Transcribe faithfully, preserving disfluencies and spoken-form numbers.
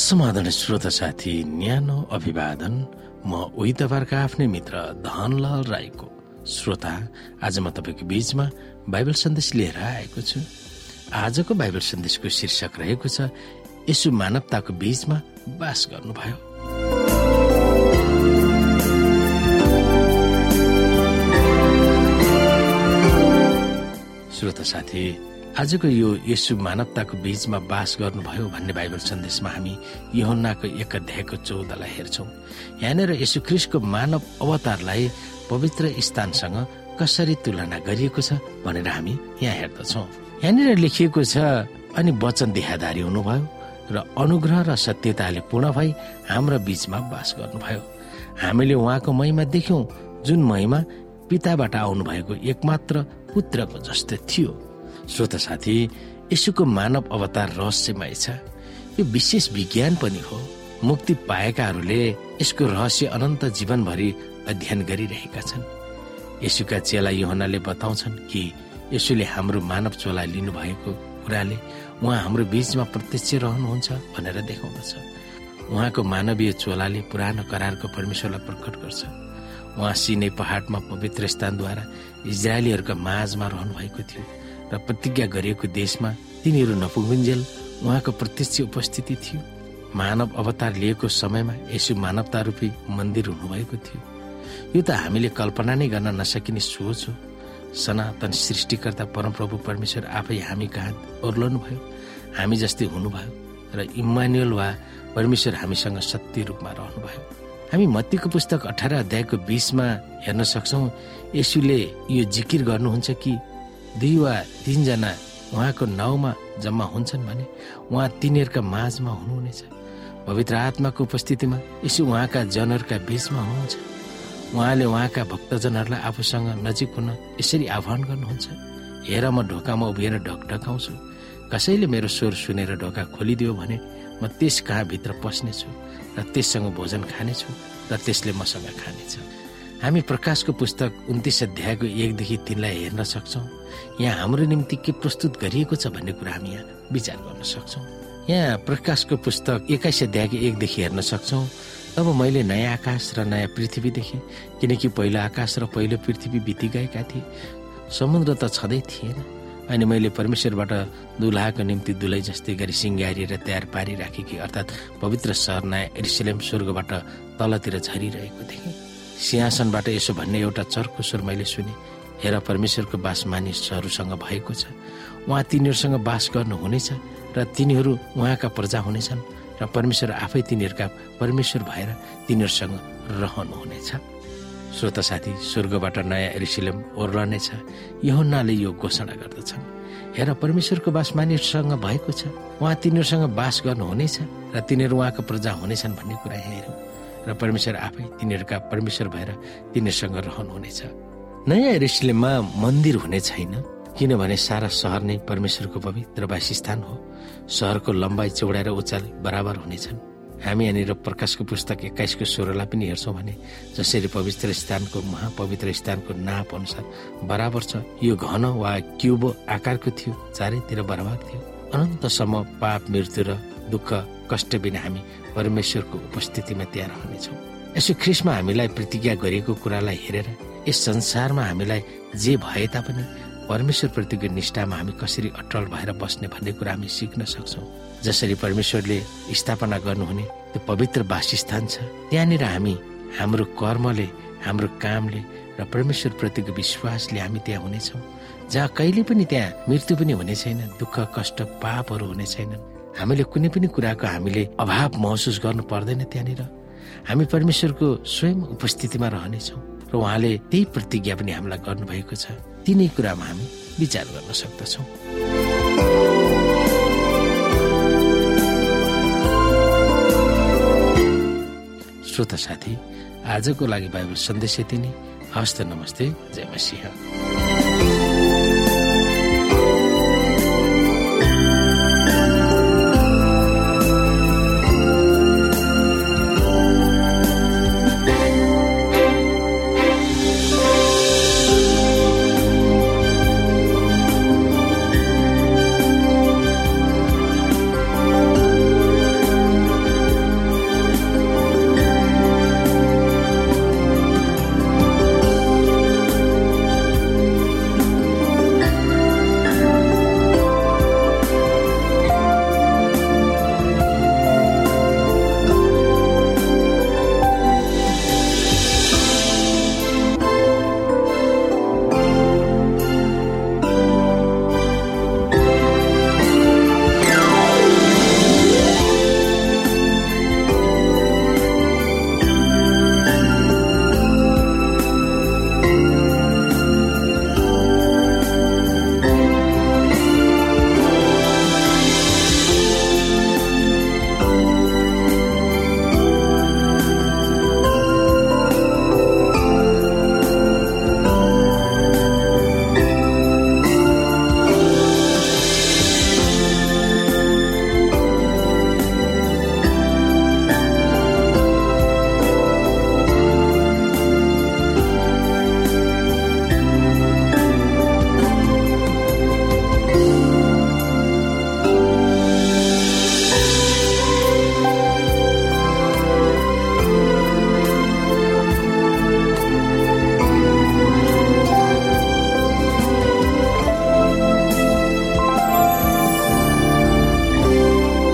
समाधान श्रोता साथी, न्यानो अभिवादन। म उही तपाईँका आफ्नै मित्र धनलाल राईको। श्रोता, आज म तपाईँको बीचमा बाइबल सन्देश लिएर आएको छु। आजको बाइबल सन्देशको शीर्षक रहेको छ, यसु मानवताको बीचमा बास गर्नुभयो। श्रोता साथी, आजको यो यसु मानवताको बीचमा बास गर्नुभयो भन्ने बाइबल सन्देशमा हामी यूहन्नाको एक अध्यायको चौधलाई हेर्छौँ। यहाँनिर यसु ख्रीष्टको मानव अवतारलाई पवित्र स्थानसँग कसरी तुलना गरिएको छ भनेर हामी यहाँ हेर्दछौँ। यहाँनिर लेखिएको छ, अनि वचन देहाधारी हुनुभयो र अनुग्रह र सत्यताले पूर्ण भई हाम्रो बीचमा बास गर्नुभयो। हामीले उहाँको महिमा देख्यौं, जुन महिमा पिताबाट आउनुभएको एकमात्र पुत्रको जस्तो थियो। श्रोता साथी, यसुको मानव अवतार रहस्यमय छ। यो विशेष विज्ञान पनि हो। मुक्ति पाएकाहरूले यसको रहस्य अनन्त जीवनभरि अध्ययन गरिरहेका छन्। यसुका चेला यूहन्नाले बताउँछन् कि यसुले हाम्रो मानव चोला लिनुभएको कुराले उहाँ हाम्रो बीचमा प्रत्यक्ष रहनुहुन्छ भनेर देखाउँदछ। उहाँको मानवीय चोलाले पुरानो करारको परमेश्वरलाई प्रकट गर्छ। उहाँ सिनै पहाडमा पवित्र स्थानद्वारा इजरायलीहरूका माझमा रहनु भएको थियो र प्रतिज्ञा गरिएको देशमा तिनीहरू नपुगुन्जेल उहाँको प्रत्यक्ष उपस्थिति थियो। मानव अवतार लिएको समयमा यसु मानवता रूपी मन्दिर हुनुभएको थियो। यो त हामीले कल्पना नै गर्न नसकिने सोच हो। सनातन सृष्टिकर्ता परमप्रभु परमेश्वर आफै हामी कहाँ ओर्लनु भयो, हामी जस्तै हुनुभयो र इम्मानुएल वा परमेश्वर हामीसँग सत्य रूपमा रहनुभयो। हामी मत्तीको पुस्तक अठार अध्यायको बीसमा हेर्न सक्छौँ, यसुले यो जिकिर गर्नुहुन्छ कि दुई वा तीनजना उहाँको नाउँमा जम्मा हुन्छन् भने उहाँ तिनीहरूका माझमा हुनुहुनेछ। पवित्र आत्माको उपस्थितिमा यसु उहाँका जनहरूका बीचमा हुनुहुन्छ। उहाँले उहाँका भक्तजनहरूलाई आफूसँग नजिक हुन यसरी आह्वान गर्नुहुन्छ, हेर म ढोकामा उभिएर ढकढकाउँछु, कसैले मेरो स्वर सुनेर ढोका खोलिदियो भने म त्यस कहाँ भित्र पस्नेछु र त्यससँग भोजन खानेछु र त्यसले मसँग खानेछ। हामी प्रकाशको पुस्तक उन्तीस अध्यायको एकदेखि तीनलाई हेर्न सक्छौँ। यहाँ हाम्रो निम्ति के प्रस्तुत गरिएको छ भन्ने कुरा हामी यहाँ विचार गर्न सक्छौँ। यहाँ प्रकाशको पुस्तक एक्काइस अध्यायको एकदेखि हेर्न सक्छौँ। तब मैले नयाँ आकाश र नयाँ पृथ्वी देखेँ, किनकि पहिलो आकाश र पहिलो पृथ्वी बिति गएका थिए, समुद्र त छँदै थिएन। अनि मैले परमेश्वरबाट दुल्हाको निम्ति दुलै जस्तै गरी सिँगारिएर तयार पारिराखेकी अर्थात् पवित्र सहर नयाँ यरुशलेम स्वर्गबाट तलतिर झरिरहेको देखेँ। सिंहासनबाट यसो भन्ने एउटा चर्को स्वर मैले सुने, हेर परमेश्वरको बास मानिसहरूसँग भएको छ। उहाँ तिनीहरूसँग बास गर्नुहुनेछ र तिनीहरू उहाँका प्रजा हुनेछन् र परमेश्वर आफै तिनीहरूका परमेश्वर भएर तिनीहरूसँग रहनुहुनेछ। श्रोता साथी, स्वर्गबाट नयाँ यरुशलेम ओर्लनेछ। यूहन्नाले यो घोषणा गर्दछन्, हेर परमेश्वरको बास मानिसहरूसँग भएको छ, उहाँ तिनीहरूसँग बास गर्नुहुनेछ र तिनीहरू उहाँको प्रजा हुनेछन् भन्ने कुरा हेरौँ र परमेश्वर आफै तिनीहरूका परमेश्वर भएर तिनीहरूसँग रहनुहुनेछ। नयाँ यरुशलेममा मन्दिर हुने छैन, किनभने सारा सहर नै परमेश्वरको पवित्र वासस्थान हो। सहरको लम्बाइ चौडाइ र उचाइ बराबर हुनेछन्। हामी यहाँनिर प्रकाशको पुस्तक एक्काइसको सोह्रलाई पनि हेर्छौँ भने जसरी पवित्र स्थानको महापवित्र स्थानको नाप अनुसार बराबर छ, यो घन वा क्युब आकारको थियो, चारैतिर बराबर थियो। अनन्तसम्म पाप, मृत्यु र दुःख कष्ट बिना हामी परमेश्वरको उपस्थितिमा त्यहाँ रहनेछौँ। यसो ख्रीष्टमा हामीलाई प्रतिज्ञा गरिएको कुरालाई हेरेर यस संसारमा हामीलाई जे भए तापनि परमेश्वर प्रतिको निष्ठामा हामी कसरी अटल भएर बस्ने भन्ने कुरा हामी सिक्न सक्छौँ। जसरी परमेश्वरले स्थापना गर्नुहुने त्यो पवित्र वासस्थान छ, त्यहाँनिर हामी हाम्रो कर्मले, हाम्रो कामले र परमेश्वर प्रतिको विश्वासले हामी त्यहाँ हुनेछौँ, जहाँ कहिले पनि त्यहाँ मृत्यु पनि हुने छैन, दुःख कष्ट पापहरू हुने छैनन्। हामीले कुनै पनि कुराको हामीले अभाव महसुस गर्नु पर्दैन। त्यहाँनिर हामी परमेश्वरको स्वयं उपस्थितिमा रहनेछौँ र उहाँले त्यही प्रतिज्ञा पनि हामीलाई गर्नुभएको छ। तिनै कुरामा हामी विचार गर्न सक्दछौँ। श्रोता साथी, आजको लागि बाइबल सन्देश यति नै। हस्त नमस्ते, जय मसीह।